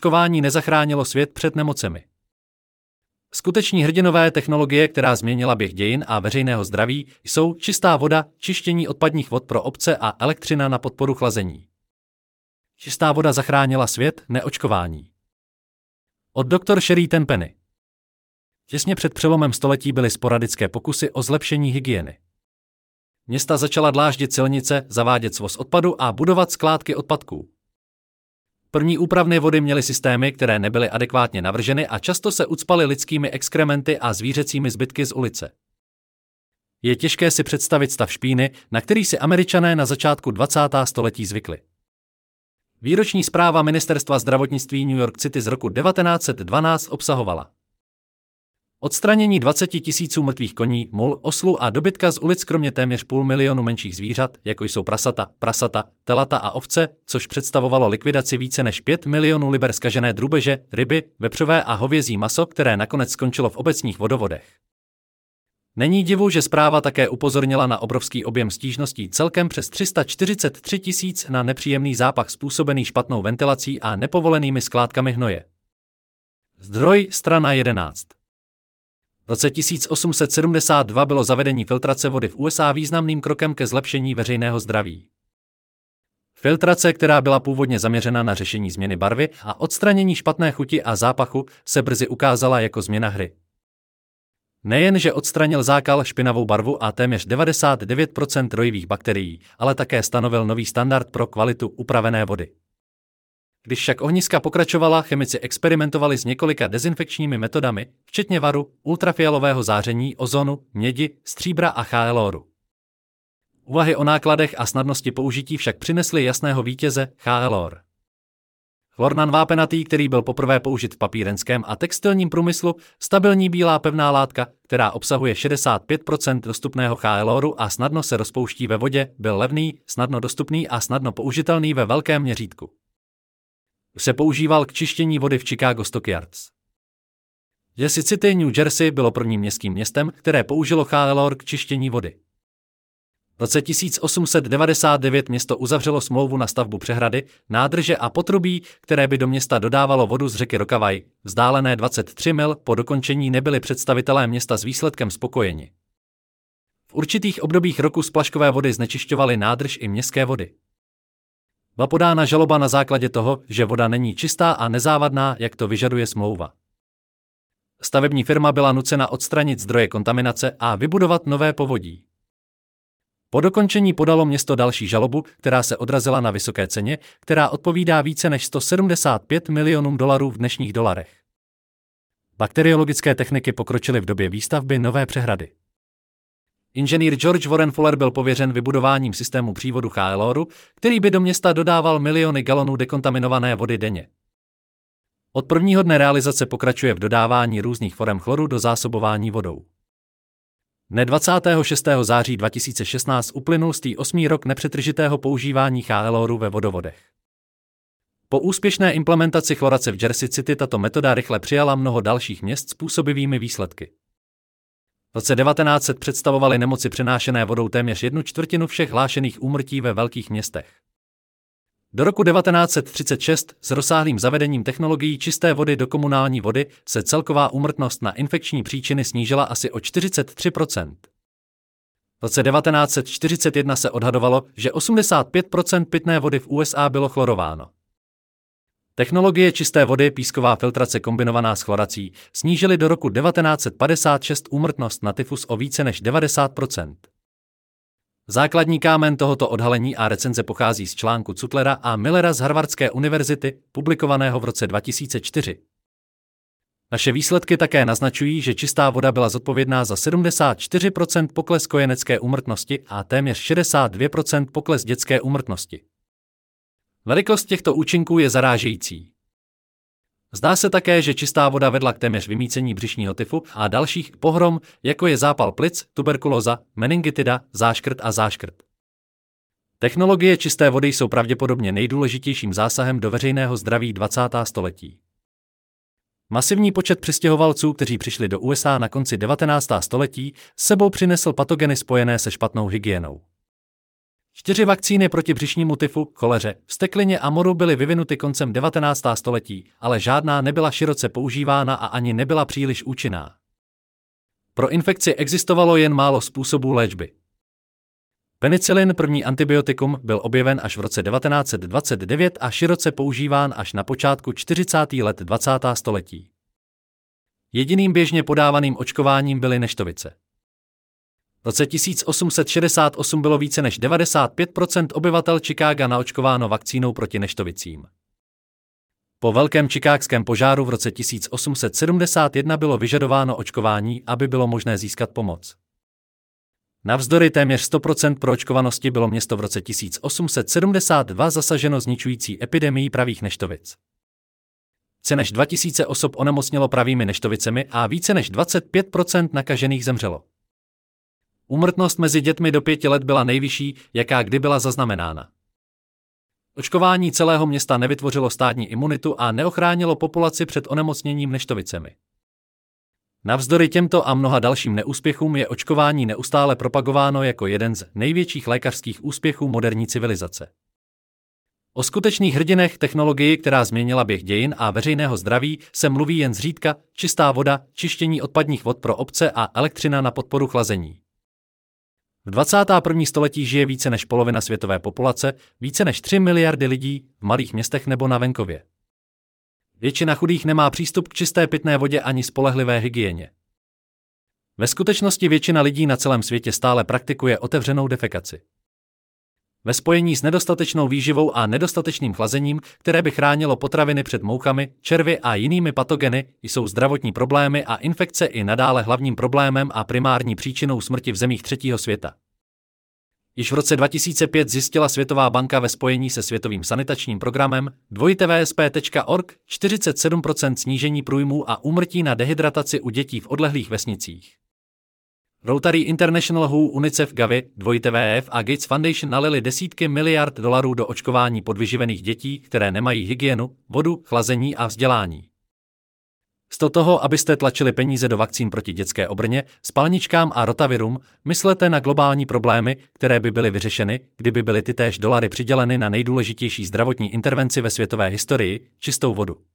Očkování nezachránilo svět před nemocemi. Skuteční hrdinové technologie, která změnila běh dějin a veřejného zdraví, jsou čistá voda, čištění odpadních vod pro obce a elektřina na podporu chlazení. Čistá voda zachránila svět, neočkování. Od Dr. Sherry Tenpenny. Těsně před přelomem století byly sporadické pokusy o zlepšení hygieny. Města začala dláždit silnice, zavádět svoz odpadu a budovat skládky odpadků. První úpravny vody měly systémy, které nebyly adekvátně navrženy a často se ucpaly lidskými exkrementy a zvířecími zbytky z ulice. Je těžké si představit stav špíny, na který si Američané na začátku 20. století zvykli. Výroční zpráva Ministerstva zdravotnictví New York City z roku 1912 obsahovala odstranění 20 000 mrtvých koní, mul, oslů a dobytka z ulic kromě téměř 500 000 menších zvířat, jako jsou prasata, telata a ovce, což představovalo likvidaci více než 5 milionů liber zkažené drůbeže, ryby, vepřové a hovězí maso, které nakonec skončilo v obecních vodovodech. Není divu, že zpráva také upozornila na obrovský objem stížností, celkem přes 343 000 na nepříjemný zápach způsobený špatnou ventilací a nepovolenými skládkami hnoje. Zdroj strana 11. V roce 1872 bylo zavedení filtrace vody v USA významným krokem ke zlepšení veřejného zdraví. Filtrace, která byla původně zaměřena na řešení změny barvy a odstranění špatné chuti a zápachu, se brzy ukázala jako změna hry. Nejen, že odstranil zákal, špinavou barvu a téměř 99% rojivých bakterií, ale také stanovil nový standard pro kvalitu upravené vody. Když však ohniska pokračovala, chemici experimentovali s několika dezinfekčními metodami, včetně varu, ultrafialového záření, ozonu, mědi, stříbra a chloru. Úvahy o nákladech a snadnosti použití však přinesly jasného vítěze, chlor. Chlornan vápenatý, který byl poprvé použit v papírenském a textilním průmyslu, stabilní bílá pevná látka, která obsahuje 65% dostupného chloru a snadno se rozpouští ve vodě, byl levný, snadno dostupný a snadno použitelný ve velkém měřítku. Se používal k čištění vody v Chicago Stockyards. Jersey City, New Jersey bylo prvním městským městem, které použilo chlor k čištění vody. V roce 1899 město uzavřelo smlouvu na stavbu přehrady, nádrže a potrubí, které by do města dodávalo vodu z řeky Rockaway. Vzdálené 23 mil po dokončení nebyli představitelé města s výsledkem spokojeni. V určitých obdobích roku splaškové vody znečišťovaly nádrž i městské vody. Byla podána žaloba na základě toho, že voda není čistá a nezávadná, jak to vyžaduje smlouva. Stavební firma byla nucena odstranit zdroje kontaminace a vybudovat nové povodí. Po dokončení podalo město další žalobu, která se odrazila na vysoké ceně, která odpovídá více než $175 milionů v dnešních dolarech. Bakteriologické techniky pokročily v době výstavby nové přehrady. Inženýr George Warren Fuller byl pověřen vybudováním systému přívodu chloru, který by do města dodával miliony galonů dekontaminované vody denně. Od prvního dne realizace pokračuje v dodávání různých forem chloru do zásobování vodou. Dne 26. září 2016 uplynul 8. rok nepřetržitého používání chloru ve vodovodech. Po úspěšné implementaci chlorace v Jersey City tato metoda rychle přijala mnoho dalších měst s působivými výsledky. V roce 1900 představovaly nemoci přenášené vodou téměř 1/4 všech hlášených úmrtí ve velkých městech. Do roku 1936 s rozsáhlým zavedením technologií čisté vody do komunální vody se celková úmrtnost na infekční příčiny snížila asi o 43%. V roce 1941 se odhadovalo, že 85% pitné vody v USA bylo chlorováno. Technologie čisté vody, písková filtrace kombinovaná s chlorací, snížily do roku 1956 úmrtnost na tyfus o více než 90%. Základní kámen tohoto odhalení a recenze pochází z článku Cutlera a Millera z Harvardské univerzity, publikovaného v roce 2004. Naše výsledky také naznačují, že čistá voda byla zodpovědná za 74% pokles kojenecké úmrtnosti a téměř 62% pokles dětské úmrtnosti. Velikost těchto účinků je zarážející. Zdá se také, že čistá voda vedla k téměř vymýcení břišního tyfu a dalších pohrom, jako je zápal plic, tuberkulóza, meningitida, záškrt a záškrt. Technologie čisté vody jsou pravděpodobně nejdůležitějším zásahem do veřejného zdraví 20. století. Masivní počet přistěhovalců, kteří přišli do USA na konci 19. století, s sebou přinesl patogeny spojené se špatnou hygienou. 4 vakcíny proti břišnímu tyfu, choleře, vzteklině a moru byly vyvinuty koncem 19. století, ale žádná nebyla široce používána a ani nebyla příliš účinná. Pro infekci existovalo jen málo způsobů léčby. Penicilin, první antibiotikum, byl objeven až v roce 1929 a široce používán až na počátku 40. let 20. století. Jediným běžně podávaným očkováním byly neštovice. V roce 1868 bylo více než 95% obyvatel Chicaga naočkováno vakcínou proti neštovicím. Po velkém chicagském požáru v roce 1871 bylo vyžadováno očkování, aby bylo možné získat pomoc. Navzdory téměř 100% proočkovanosti bylo město v roce 1872 zasaženo zničující epidemií pravých neštovic. Více než 2000 osob onemocnělo pravými neštovicemi a více než 25% nakažených zemřelo. Úmrtnost mezi dětmi do 5 let byla nejvyšší, jaká kdy byla zaznamenána. Očkování celého města nevytvořilo státní imunitu a neochránilo populaci před onemocněním neštovicemi. Navzdory těmto a mnoha dalším neúspěchům je očkování neustále propagováno jako jeden z největších lékařských úspěchů moderní civilizace. O skutečných hrdinech technologii, která změnila běh dějin a veřejného zdraví, se mluví jen zřídka: čistá voda, čištění odpadních vod pro obce a elektřina na podporu chlazení. V 21. století žije více než polovina světové populace, více než 3 miliardy lidí, v malých městech nebo na venkově. Většina chudých nemá přístup k čisté pitné vodě ani spolehlivé hygieně. Ve skutečnosti většina lidí na celém světě stále praktikuje otevřenou defekaci. Ve spojení s nedostatečnou výživou a nedostatečným chlazením, které by chránilo potraviny před mouchami, červy a jinými patogeny, jsou zdravotní problémy a infekce i nadále hlavním problémem a primární příčinou smrti v zemích třetího světa. Již v roce 2005 zjistila Světová banka ve spojení se Světovým sanitačním programem www.wsp.org 47% snížení průjmů a úmrtí na dehydrataci u dětí v odlehlých vesnicích. Rotary International, WHO, UNICEF, Gavi, WWF a Gates Foundation nalili desítky miliard dolarů do očkování podvyživených dětí, které nemají hygienu, vodu, chlazení a vzdělání. Místo toho, abyste tlačili peníze do vakcín proti dětské obrně, spalničkám a rotavirům, myslete na globální problémy, které by byly vyřešeny, kdyby byly tytéž dolary přiděleny na nejdůležitější zdravotní intervenci ve světové historii: čistou vodu.